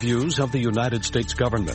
Views of the United States government.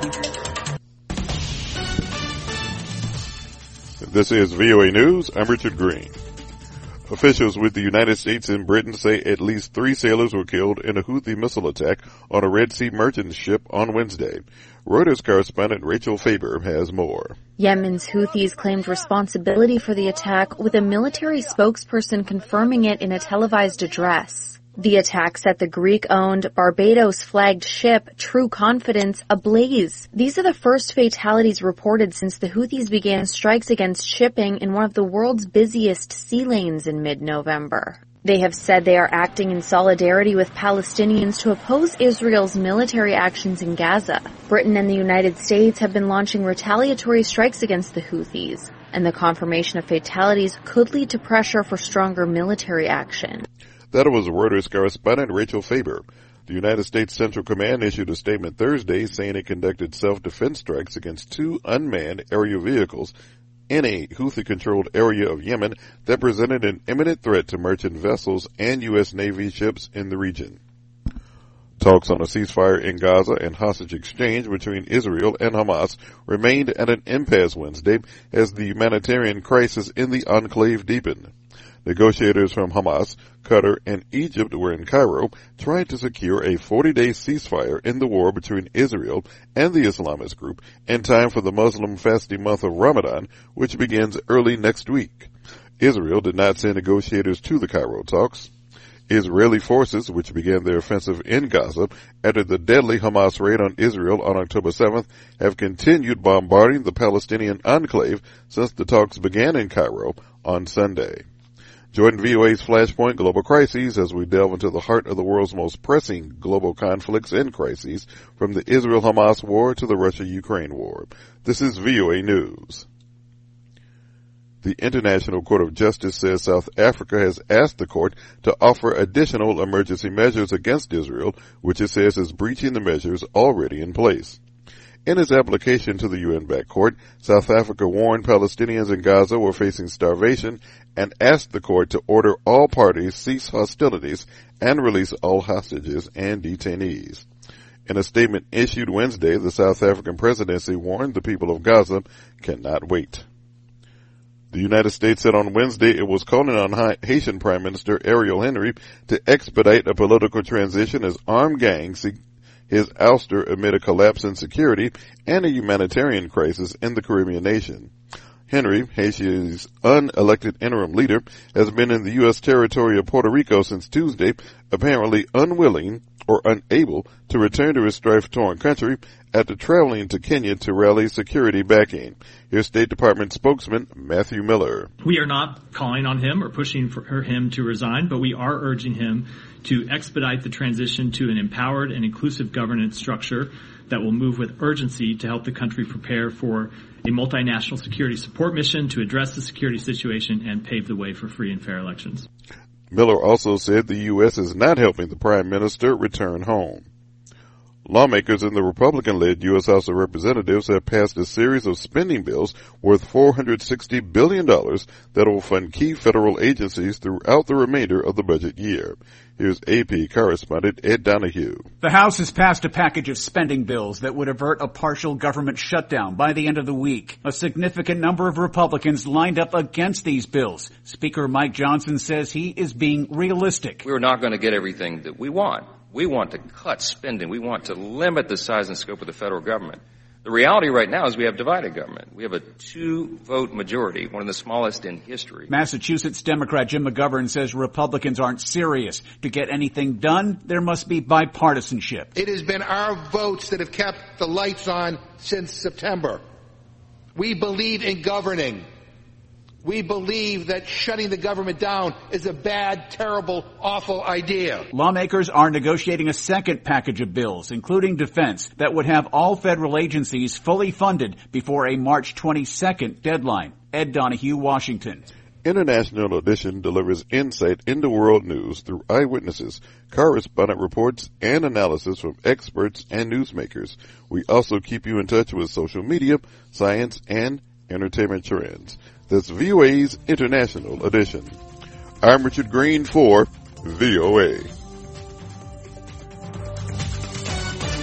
This is VOA News. I'm Richard Green. Officials with the United States and Britain say at least 3 sailors were killed in a Houthi missile attack on a Red Sea merchant ship on Wednesday. Reuters correspondent Rachel Faber has more. Yemen's Houthis claimed responsibility for the attack, with a military spokesperson confirming it in a televised address. The attack set the Greek-owned, Barbados-flagged ship True Confidence ablaze. These are the first fatalities reported since the Houthis began strikes against shipping in one of the world's busiest sea lanes in mid-November. They have said they are acting in solidarity with Palestinians to oppose Israel's military actions in Gaza. Britain and the United States have been launching retaliatory strikes against the Houthis, and the confirmation of fatalities could lead to pressure for stronger military action. That was Reuters correspondent Rachel Faber. The United States Central Command issued a statement Thursday saying it conducted self-defense strikes against 2 unmanned aerial vehicles in a Houthi-controlled area of Yemen that presented an imminent threat to merchant vessels and U.S. Navy ships in the region. Talks on a ceasefire in Gaza and hostage exchange between Israel and Hamas remained at an impasse Wednesday as the humanitarian crisis in the enclave deepened. Negotiators from Hamas, Qatar, and Egypt were in Cairo trying to secure a 40-day ceasefire in the war between Israel and the Islamist group in time for the Muslim fasting month of Ramadan, which begins early next week. Israel did not send negotiators to the Cairo talks. Israeli forces, which began their offensive in Gaza after the deadly Hamas raid on Israel on October 7th, have continued bombarding the Palestinian enclave since the talks began in Cairo on Sunday. Join VOA's Flashpoint Global Crises as we delve into the heart of the world's most pressing global conflicts and crises, from the Israel-Hamas war to the Russia-Ukraine war. This is VOA News. The International Court of Justice says South Africa has asked the court to offer additional emergency measures against Israel, which it says is breaching the measures already in place. In his application to the UN-backed court, South Africa warned Palestinians in Gaza were facing starvation and asked the court to order all parties cease hostilities and release all hostages and detainees. In a statement issued Wednesday, the South African presidency warned the people of Gaza cannot wait. The United States said on Wednesday it was calling on Haitian Prime Minister Ariel Henry to expedite a political transition as armed gangs seek his ouster amid a collapse in security and a humanitarian crisis in the Caribbean nation. Henry, Haiti's unelected interim leader, has been in the U.S. territory of Puerto Rico since Tuesday, apparently unwilling or unable to return to his strife-torn country after traveling to Kenya to rally security backing. Here's State Department spokesman Matthew Miller. We are not calling on him or pushing for him to resign, but we are urging him to expedite the transition to an empowered and inclusive governance structure that will move with urgency to help the country prepare for a multinational security support mission to address the security situation and pave the way for free and fair elections. Miller also said the U.S. is not helping the Prime Minister return home. Lawmakers in the Republican-led U.S. House of Representatives have passed a series of spending bills worth $460 billion that will fund key federal agencies throughout the remainder of the budget year. Here's AP correspondent Ed Donahue. The House has passed a package of spending bills that would avert a partial government shutdown by the end of the week. A significant number of Republicans lined up against these bills. Speaker Mike Johnson says he is being realistic. We're not going to get everything that we want. We want to cut spending. We want to limit the size and scope of the federal government. The reality right now is we have divided government. We have a 2-vote majority, one of the smallest in history. Massachusetts Democrat Jim McGovern says Republicans aren't serious. To get anything done, there must be bipartisanship. It has been our votes that have kept the lights on since September. We believe in governing. We believe that shutting the government down is a bad, terrible, awful idea. Lawmakers are negotiating a second package of bills, including defense, that would have all federal agencies fully funded before a March 22nd deadline. Ed Donahue, Washington. International Edition delivers insight into world news through eyewitnesses, correspondent reports, and analysis from experts and newsmakers. We also keep you in touch with social media, science, and entertainment trends. That's VOA's International Edition. I'm Richard Green for VOA.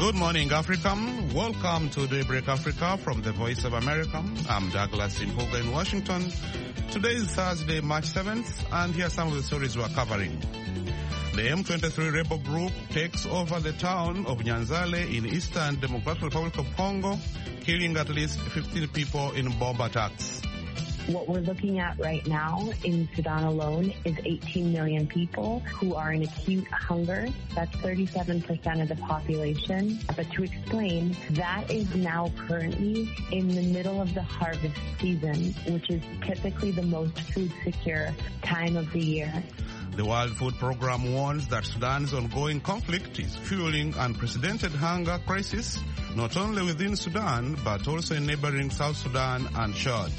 Good morning, Africa. Welcome to Daybreak Africa from the Voice of America. I'm Douglas Impoga in Washington. Today is Thursday, March 7th, and here are some of the stories we're covering. The M23 rebel group takes over the town of Nyanzale in Eastern Democratic Republic of Congo, killing at least 15 people in bomb attacks. What we're looking at right now in Sudan alone is 18 million people who are in acute hunger. That's 37% of the population. But to explain, that is now currently in the middle of the harvest season, which is typically the most food secure time of the year. The World Food Programme warns that Sudan's ongoing conflict is fueling unprecedented hunger crisis, not only within Sudan, but also in neighboring South Sudan and Chad.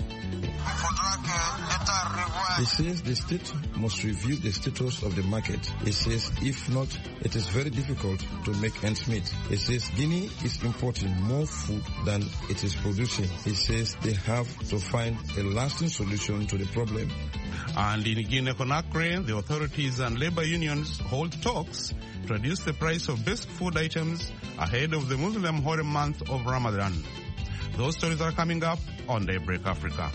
He says the state must review the status of the market. He says if not, it is very difficult to make ends meet. He says Guinea is importing more food than it is producing. He says they have to find a lasting solution to the problem. And in Guinea-Conakry, the authorities and labor unions hold talks to reduce the price of basic food items ahead of the Muslim holy month of Ramadan. Those stories are coming up on Daybreak Africa.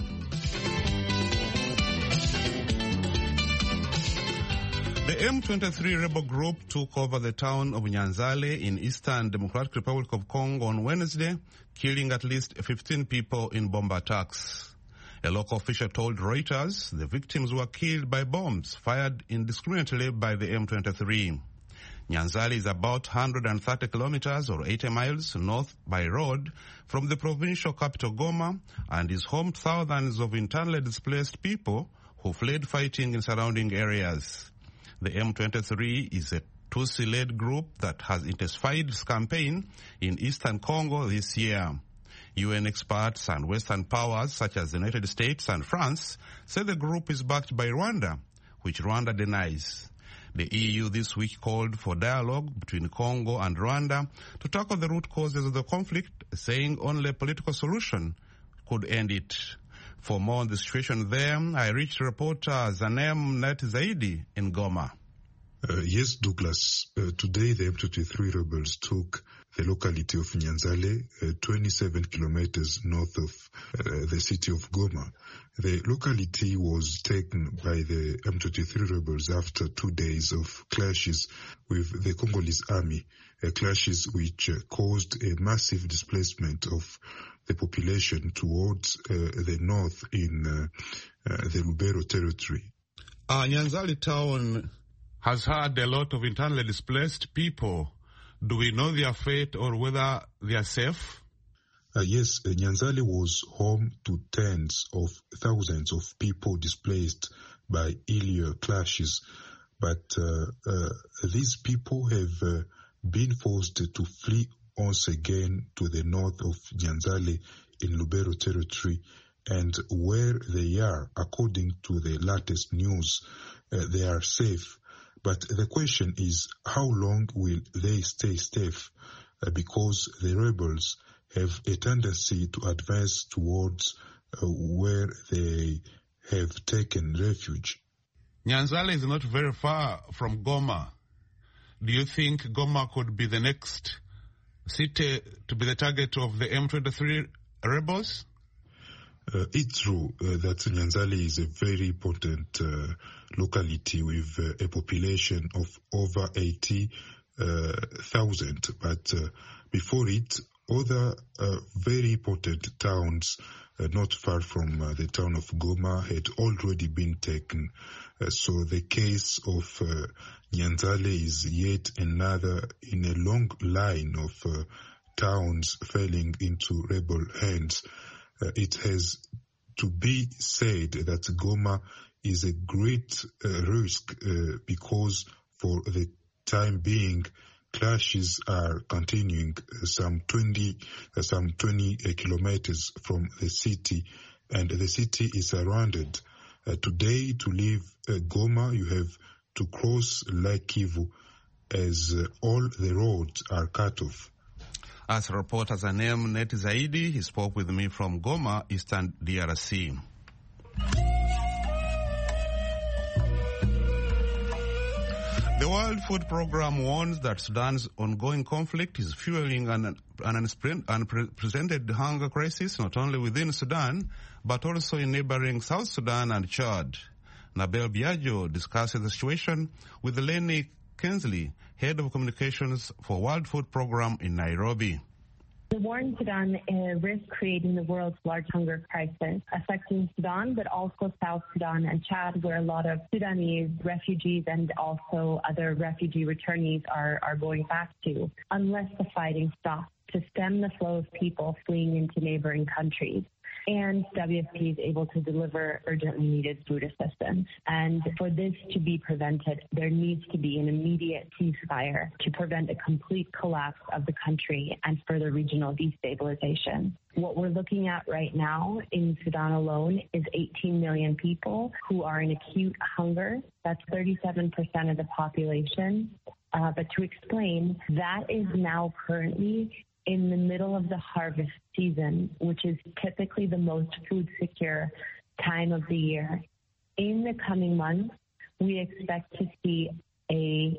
The M23 rebel group took over the town of Nyanzale in Eastern Democratic Republic of Congo on Wednesday, killing at least 15 people in bomb attacks. A local official told Reuters the victims were killed by bombs fired indiscriminately by the M23. Nyanzale is about 130 kilometers or 80 miles north by road from the provincial capital Goma and is home to thousands of internally displaced people who fled fighting in surrounding areas. The M23 is a Tutsi-led group that has intensified its campaign in eastern Congo this year. UN experts and Western powers such as the United States and France say the group is backed by Rwanda, which Rwanda denies. The EU this week called for dialogue between Congo and Rwanda to tackle the root causes of the conflict, saying only a political solution could end it. For more on the situation there, I reached reporter Zanem Net Zaidi in Goma. Yes, Douglas. Today the M23 rebels took the locality of Nyanzale, 27 kilometers north of the city of Goma. The locality was taken by the M23 rebels after 2 days of clashes with the Congolese army, clashes which caused a massive displacement of the population towards the north in the Lubero territory. Nyanzale town has had a lot of internally displaced people. Do we know their fate or whether they are safe? Yes, Nyanzale was home to tens of thousands of people displaced by earlier clashes, but these people have been forced to flee once again to the north of Nyanzale in Lubero territory, and where they are, according to the latest news, they are safe. But the question is, how long will they stay safe? Because the rebels have a tendency to advance towards where they have taken refuge. Nyanzale is not very far from Goma. Do you think Goma could be the next city to be the target of the M23 rebels? It's true that Nyanzale is a very important locality with a population of over 80,000. But before it, other very important towns not far from the town of Goma had already been taken. So the case of Nyanzale is yet another in a long line of towns falling into rebel hands. It has to be said that Goma is a great risk because for the time being, clashes are continuing some 20 kilometers from the city, and the city is surrounded. Today, to leave Goma, you have to cross Lake Kivu as all the roads are cut off. As reporter Zanem Net Zaidi, he spoke with me from Goma, Eastern DRC. The World Food Programme warns that Sudan's ongoing conflict is fueling an unprecedented hunger crisis not only within Sudan, but also in neighboring South Sudan and Chad. Nabel Biagio discusses the situation with Lenny Kensley, Head of Communications for World Food Programme in Nairobi. The war in Sudan risks creating the world's largest hunger crisis, affecting Sudan, but also South Sudan and Chad, where a lot of Sudanese refugees and also other refugee returnees are going back to, unless the fighting stops to stem the flow of people fleeing into neighboring countries. And WFP is able to deliver urgently needed food assistance. And for this to be prevented, there needs to be an immediate ceasefire to prevent a complete collapse of the country and further regional destabilization. What we're looking at right now in Sudan alone is 18 million people who are in acute hunger. That's 37% of the population. But to explain, that is now currently in the middle of the harvest season, which is typically the most food secure time of the year. In the coming months, we expect to see a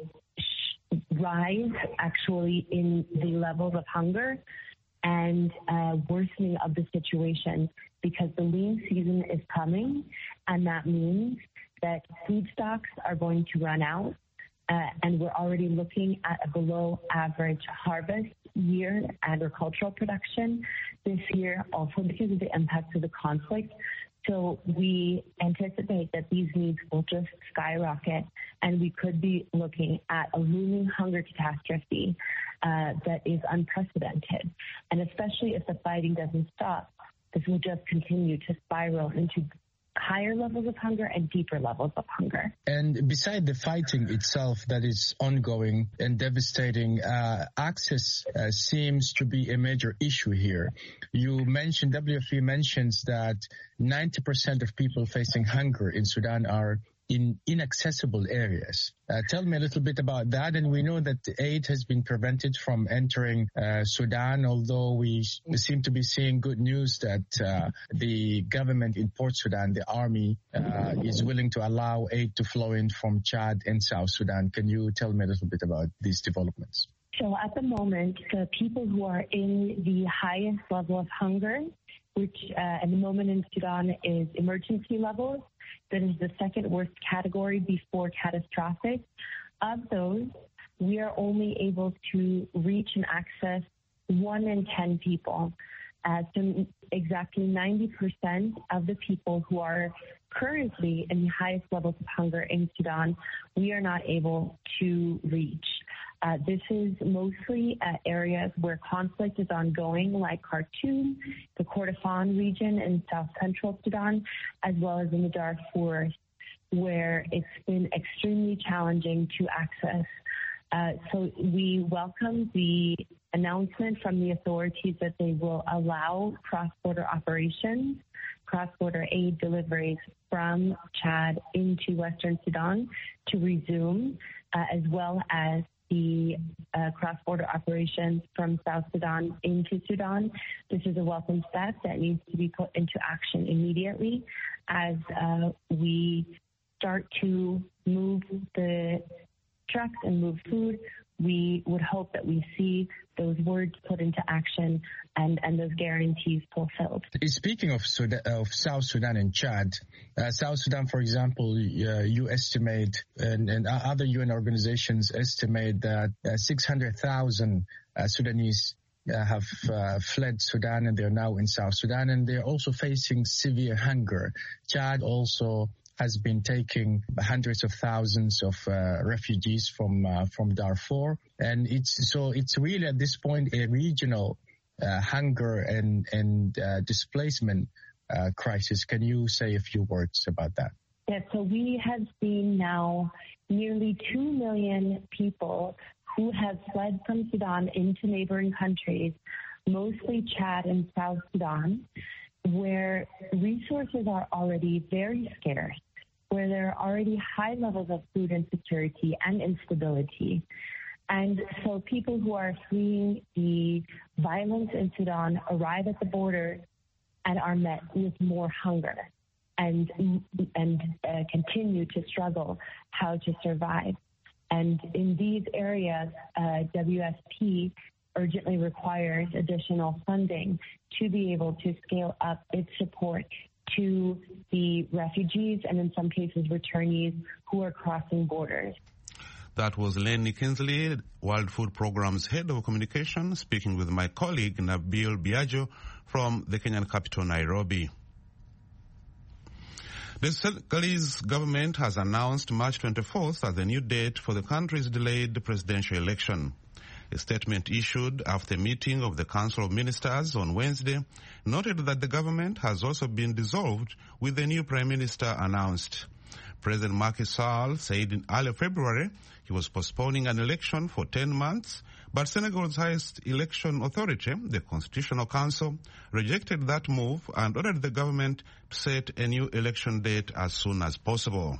rise actually in the levels of hunger and worsening of the situation, because the lean season is coming, and that means that food stocks are going to run out. And we're already looking at a below average harvest year agricultural production this year, also because of the impacts of the conflict. So we anticipate that these needs will just skyrocket, and we could be looking at a looming hunger catastrophe that is unprecedented. And especially if the fighting doesn't stop, this will just continue to spiral into higher levels of hunger and deeper levels of hunger. And beside the fighting itself that is ongoing and devastating, access seems to be a major issue here. WFP mentions that 90% of people facing hunger in Sudan are in inaccessible areas. Tell me a little bit about that. And we know that aid has been prevented from entering Sudan, although we seem to be seeing good news that the government in Port Sudan, the army, is willing to allow aid to flow in from Chad and South Sudan. Can you tell me a little bit about these developments? So at the moment, the people who are in the highest level of hunger, which at the moment in Sudan is emergency levels, that is the second worst category before catastrophic. Of those, we are only able to reach and access 1 in 10 people. So exactly 90% of the people who are currently in the highest levels of hunger in Sudan, we are not able to reach. This is mostly areas where conflict is ongoing, like Khartoum, the Kordofan region in south central Sudan, as well as in the Darfur, where it's been extremely challenging to access. So we welcome the announcement from the authorities that they will allow cross-border operations, cross-border aid deliveries from Chad into Western Sudan to resume, as well as the cross-border operations from South Sudan into Sudan. This is a welcome step that needs to be put into action immediately as we start to move the trucks and move food. We would hope that we see those words put into action and those guarantees fulfilled. Speaking of South Sudan and Chad, South Sudan, for example, you estimate, and other UN organizations estimate that 600,000 Sudanese have fled Sudan, and they're now in South Sudan, and they're also facing severe hunger. Chad also has been taking hundreds of thousands of refugees from Darfur, and it's really at this point a regional hunger and displacement crisis. Can you say a few words about that? Yes, so we have seen now nearly 2 million people who have fled from Sudan into neighboring countries, mostly Chad and South Sudan, where resources are already very scarce, where there are already high levels of food insecurity and instability. And so people who are fleeing the violence in Sudan arrive at the border and are met with more hunger and continue to struggle how to survive. And in these areas, WFP urgently requires additional funding to be able to scale up its support to the refugees and in some cases returnees who are crossing borders. That was Lenny Kinsley, World Food Programme's Head of Communication, speaking with my colleague Nabil Biagio from the Kenyan capital, Nairobi. The Senegalese government has announced March 24th as the new date for the country's delayed presidential election. A statement issued after a meeting of the Council of Ministers on Wednesday noted that the government has also been dissolved with the new Prime Minister announced. President Macky Sall said in early February he was postponing an election for 10 months, but Senegal's highest election authority, the Constitutional Council, rejected that move and ordered the government to set a new election date as soon as possible.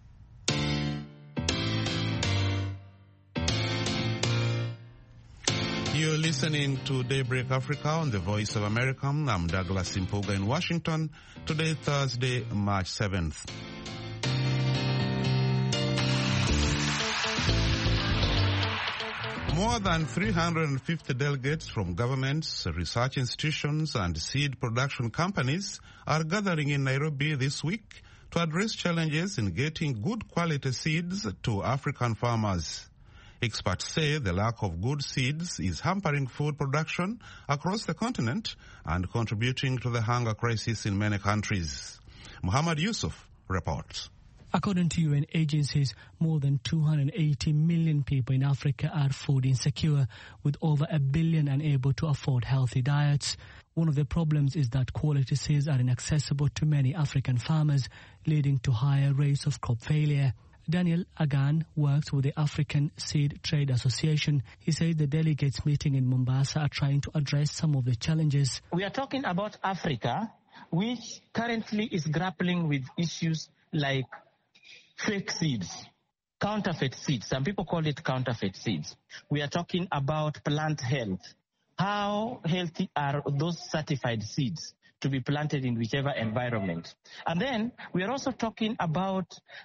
You're listening to Daybreak Africa on the Voice of America. I'm Douglas Impuga in Washington. Today, Thursday, March 7th. More than 350 delegates from governments, research institutions, and seed production companies are gathering in Nairobi this week to address challenges in getting good quality seeds to African farmers. Experts say the lack of good seeds is hampering food production across the continent and contributing to the hunger crisis in many countries. Muhammad Yusuf reports. According to UN agencies, more than 280 million people in Africa are food insecure, with over 1 billion unable to afford healthy diets. One of the problems is that quality seeds are inaccessible to many African farmers, leading to higher rates of crop failure. Daniel Agan works with the African Seed Trade Association. He says the delegates meeting in Mombasa are trying to address some of the challenges. We are talking about Africa, which currently is grappling with issues like fake seeds, counterfeit seeds. Some people call it counterfeit seeds. We are talking about plant health. How healthy are those certified seeds to be planted in whichever environment? And then we are also talking about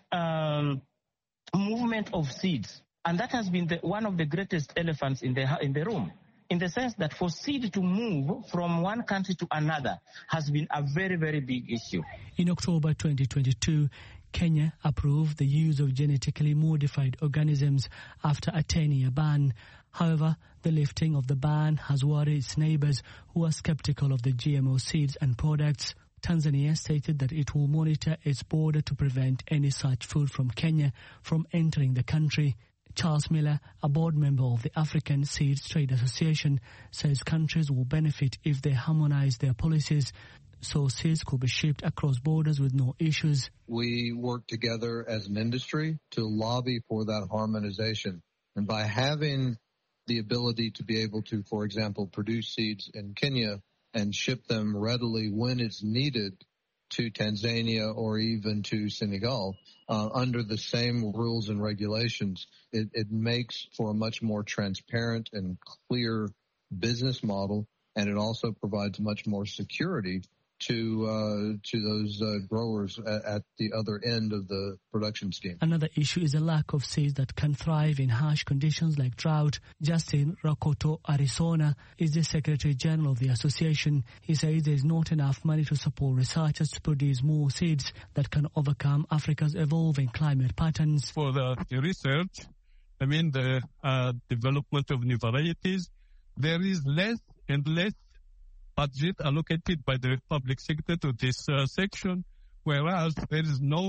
movement of seeds. And that has been one of the greatest elephants in the room, in the sense that for seed to move from one country to another has been a very, very big issue. In October 2022, Kenya approved the use of genetically modified organisms after a 10-year ban. However, the lifting of the ban has worried its neighbors who are skeptical of the GMO seeds and products. Tanzania stated that it will monitor its border to prevent any such food from Kenya from entering the country. Charles Miller, a board member of the African Seeds Trade Association, says countries will benefit if they harmonize their policies, so seeds could be shipped across borders with no issues. We work together as an industry to lobby for that harmonization. And by having the ability to be able to, for example, produce seeds in Kenya and ship them readily when it's needed to Tanzania or even to Senegal under the same rules and regulations, it makes for a much more transparent and clear business model, and it also provides much more security to those growers at the other end of the production scheme. Another issue is a lack of seeds that can thrive in harsh conditions like drought. Justin Rakoto Arizona is the Secretary General of the association. He says there is not enough money to support researchers to produce more seeds that can overcome Africa's evolving climate patterns. For the research, the development of new varieties, there is less and less budget allocated by the public sector to this section, whereas there is no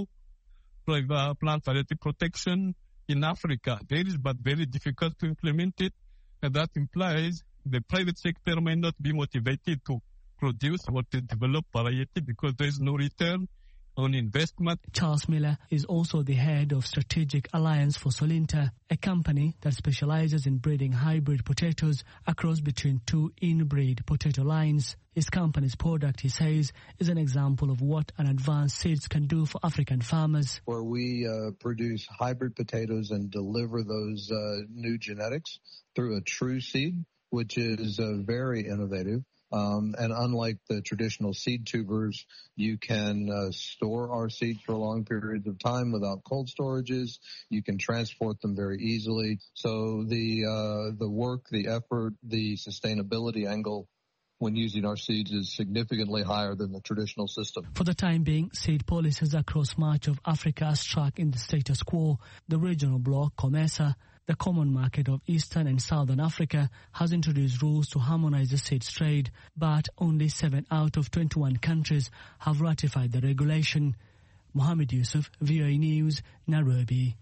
plant variety protection in Africa. There is, but very difficult to implement it, and that implies the private sector may not be motivated to produce or to develop variety because there is no return on investment. Charles Miller is also the head of Strategic Alliance for Solinta, a company that specializes in breeding hybrid potatoes across between two inbreed potato lines. His company's product, he says, is an example of what an advanced seeds can do for African farmers. Where we produce hybrid potatoes and deliver those new genetics through a true seed, which is very innovative. And unlike the traditional seed tubers, you can store our seeds for long periods of time without cold storages. You can transport them very easily. So the work, the effort, the sustainability angle when using our seeds is significantly higher than the traditional system. For the time being, seed policies across much of Africa are stuck in the status quo. The regional bloc, COMESA, the Common Market of Eastern and Southern Africa, has introduced rules to harmonize the seeds trade, but only 7 out of 21 countries have ratified the regulation. Mohammed Yusuf, VOA News, Nairobi.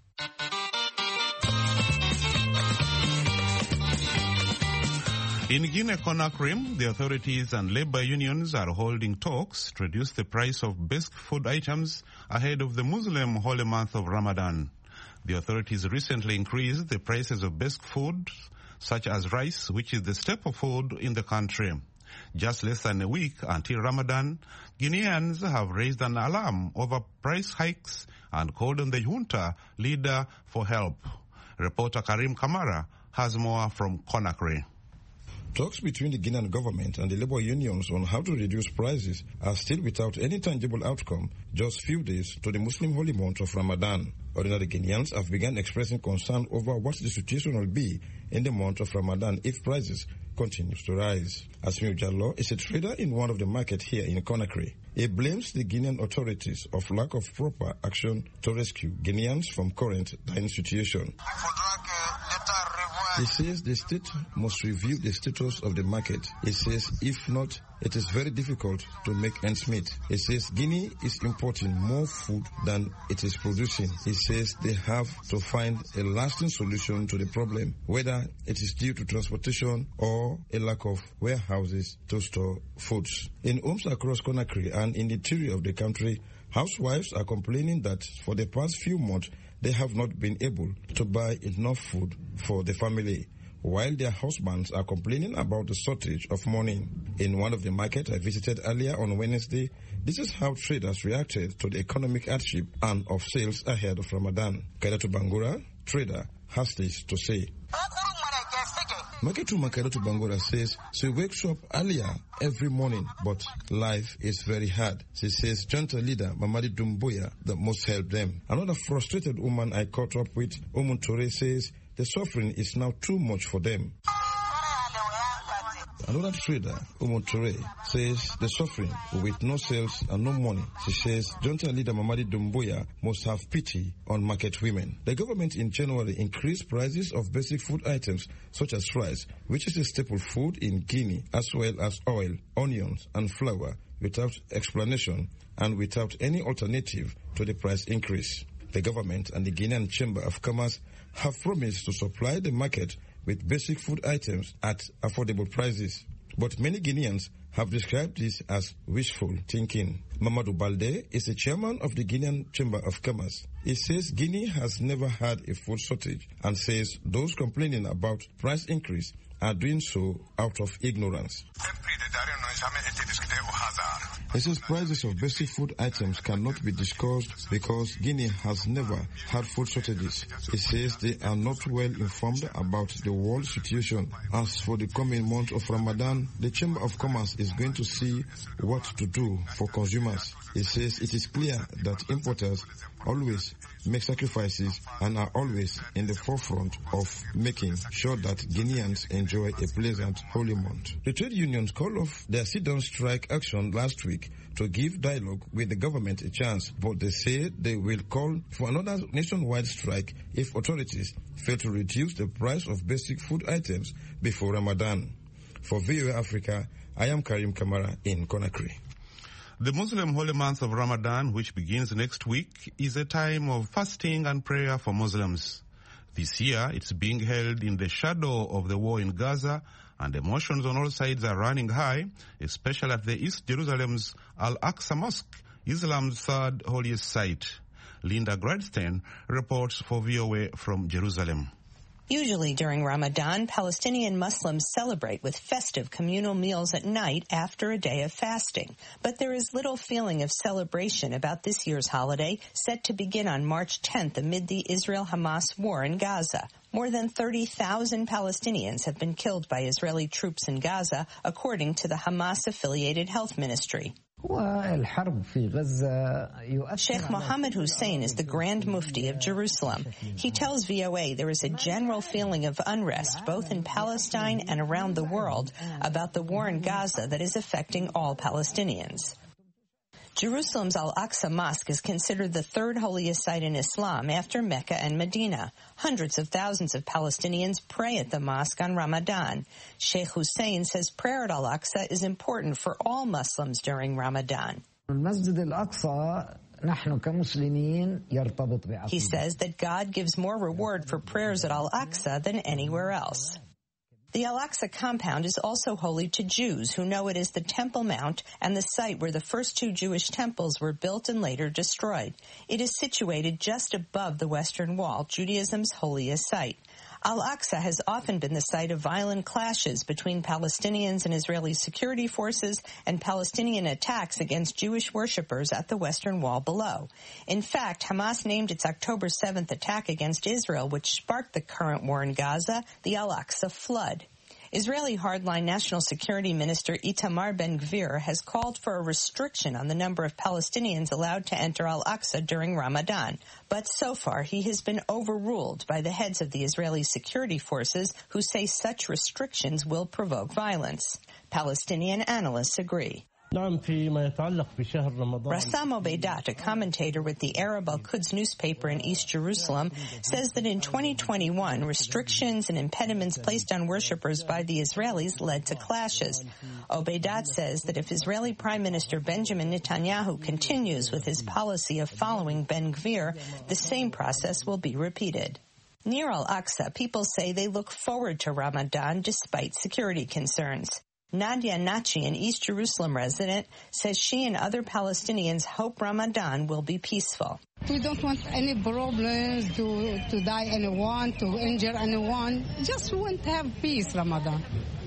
In Guinea-Conakry, the authorities and labor unions are holding talks to reduce the price of basic food items ahead of the Muslim holy month of Ramadan. The authorities recently increased the prices of basic food, such as rice, which is the staple food in the country. Just less than a week until Ramadan, Guineans have raised an alarm over price hikes and called on the junta leader for help. Reporter Karim Kamara has more from Conakry. Talks between the Guinean government and the labor unions on how to reduce prices are still without any tangible outcome just few days to the Muslim holy month of Ramadan. Ordinary Guineans have begun expressing concern over what the situation will be in the month of Ramadan if prices continue to rise. Asmiu Jallo is a trader in one of the markets here in Conakry. He blames the Guinean authorities of lack of proper action to rescue Guineans from current dire situation. He says the state must review the status of the market. He says if not, it is very difficult to make ends meet. He says Guinea is importing more food than it is producing. He says they have to find a lasting solution to the problem, whether it is due to transportation or a lack of warehouses to store foods. In homes across Conakry and in the interior of the country, housewives are complaining that for the past few months, they have not been able to buy enough food for the family, while their husbands are complaining about the shortage of money. In one of the markets I visited earlier on Wednesday, this is how traders reacted to the economic hardship and of sales ahead of Ramadan. Kairatu Bangura, trader, has this to say. Maketuma Kairatu Bangura says she wakes up earlier every morning, but life is very hard. She says junta leader Mamadi Doumbouya that must help them. Another frustrated woman I caught up with, Omuntore, says the suffering is now too much for them. Another trader, Omontore, says the suffering with no sales and no money. She says junta leader Mamadi Doumbouya must have pity on market women. The government in January increased prices of basic food items such as rice, which is a staple food in Guinea, as well as oil, onions and flour, without explanation and without any alternative to the price increase. The government and the Guinean Chamber of Commerce have promised to supply the market with basic food items at affordable prices. But many Guineans have described this as wishful thinking. Mamadou Balde is the chairman of the Guinean Chamber of Commerce. He says Guinea has never had a food shortage and says those complaining about price increase are doing so out of ignorance. He says prices of basic food items cannot be discussed because Guinea has never had food shortages. He says they are not well informed about the world situation. As for the coming month of Ramadan, the Chamber of Commerce is going to see what to do for consumers. He says it is clear that importers always make sacrifices and are always in the forefront of making sure that Guineans enjoy a pleasant holy month. The trade unions called off their sit-down strike action last week to give dialogue with the government a chance, but they say they will call for another nationwide strike if authorities fail to reduce the price of basic food items before Ramadan. For VOA Africa, I am Karim Kamara in Conakry. The Muslim holy month of Ramadan, which begins next week, is a time of fasting and prayer for Muslims. This year, it's being held in the shadow of the war in Gaza, and emotions on all sides are running high, especially at the East Jerusalem's Al-Aqsa Mosque, Islam's third holiest site. Linda Gradstein reports for VOA from Jerusalem. Usually during Ramadan, Palestinian Muslims celebrate with festive communal meals at night after a day of fasting. But there is little feeling of celebration about this year's holiday, set to begin on March 10th amid the Israel-Hamas war in Gaza. More than 30,000 Palestinians have been killed by Israeli troops in Gaza, according to the Hamas-affiliated health ministry. Sheikh Mohammed Hussein is the Grand Mufti of Jerusalem. He tells VOA there is a general feeling of unrest both in Palestine and around the world about the war in Gaza that is affecting all Palestinians. Jerusalem's Al-Aqsa Mosque is considered the third holiest site in Islam after Mecca and Medina. Hundreds of thousands of Palestinians pray at the mosque on Ramadan. Sheikh Hussein says prayer at Al-Aqsa is important for all Muslims during Ramadan. He says that God gives more reward for prayers at Al-Aqsa than anywhere else. The Al-Aqsa compound is also holy to Jews who know it is the Temple Mount and the site where the first two Jewish temples were built and later destroyed. It is situated just above the Western Wall, Judaism's holiest site. Al-Aqsa has often been the site of violent clashes between Palestinians and Israeli security forces and Palestinian attacks against Jewish worshippers at the Western Wall below. In fact, Hamas named its October 7th attack against Israel, which sparked the current war in Gaza, the Al-Aqsa flood. Israeli hardline National Security Minister Itamar Ben-Gvir has called for a restriction on the number of Palestinians allowed to enter Al-Aqsa during Ramadan. But so far, he has been overruled by the heads of the Israeli security forces who say such restrictions will provoke violence. Palestinian analysts agree. Rassam Obeidat, a commentator with the Arab Al-Quds newspaper in East Jerusalem, says that in 2021, restrictions and impediments placed on worshippers by the Israelis led to clashes. Obeidat says that if Israeli Prime Minister Benjamin Netanyahu continues with his policy of following Ben-Gvir, the same process will be repeated. Near Al-Aqsa, people say they look forward to Ramadan despite security concerns. Nadia Nachi, an East Jerusalem resident, says she and other Palestinians hope Ramadan will be peaceful. We don't want any problems, to die anyone, to injure anyone. Just want to have peace, Ramadan.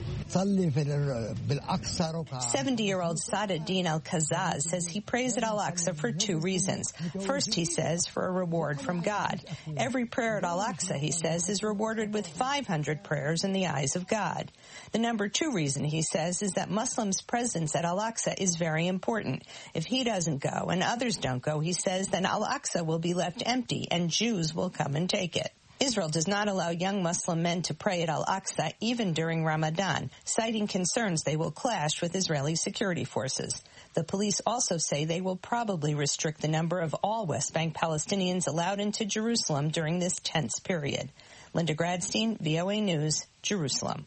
70-year-old Sadaddin Al-Kazaz says he prays at Al-Aqsa for two reasons. First, he says, for a reward from God. Every prayer at Al-Aqsa, he says, is rewarded with 500 prayers in the eyes of God. The number two reason, he says, is that Muslims' presence at Al-Aqsa is very important. If he doesn't go and others don't go, he says, then Al-Aqsa will be left empty and Jews will come and take it. Israel does not allow young Muslim men to pray at Al-Aqsa even during Ramadan, citing concerns they will clash with Israeli security forces. The police also say they will probably restrict the number of all West Bank Palestinians allowed into Jerusalem during this tense period. Linda Gradstein, VOA News, Jerusalem.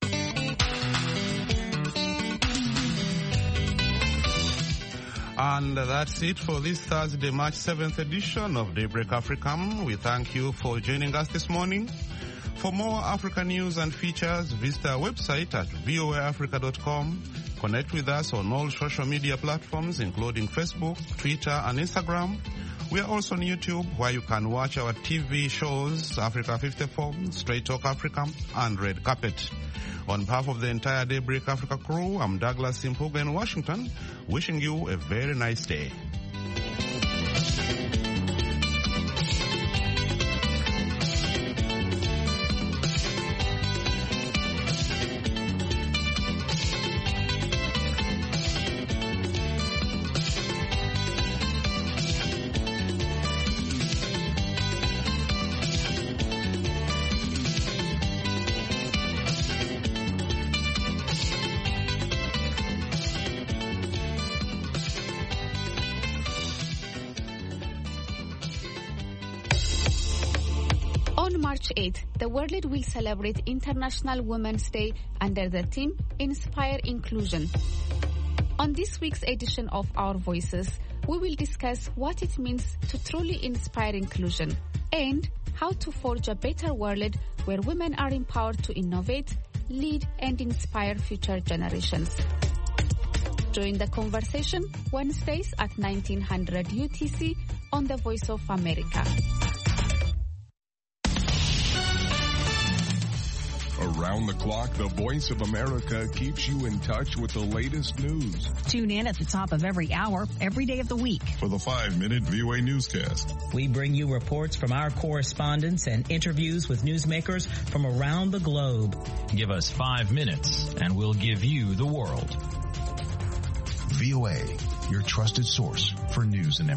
And that's it for this Thursday, March 7th edition of Daybreak Africa. We thank you for joining us this morning. For more African news and features, visit our website at voaafrica.com. Connect with us on all social media platforms, including Facebook, Twitter, and Instagram. We are also on YouTube, where you can watch our TV shows, Africa 54, Straight Talk Africa, and Red Carpet. On behalf of the entire Daybreak Africa crew, I'm Douglas Simpuga in Washington, wishing you a very nice day. On March 8th, the world will celebrate International Women's Day under the theme Inspire Inclusion. On this week's edition of Our Voices, we will discuss what it means to truly inspire inclusion and how to forge a better world where women are empowered to innovate, lead, and inspire future generations. Join the conversation Wednesdays at 1900 UTC on the Voice of America. Around Around the clock, the Voice of America keeps you in touch with the latest news. Tune in at the top of every hour, every day of the week. For the 5-minute VOA newscast. We bring you reports from our correspondents and interviews with newsmakers from around the globe. Give us 5 minutes and we'll give you the world. VOA, your trusted source for news and information.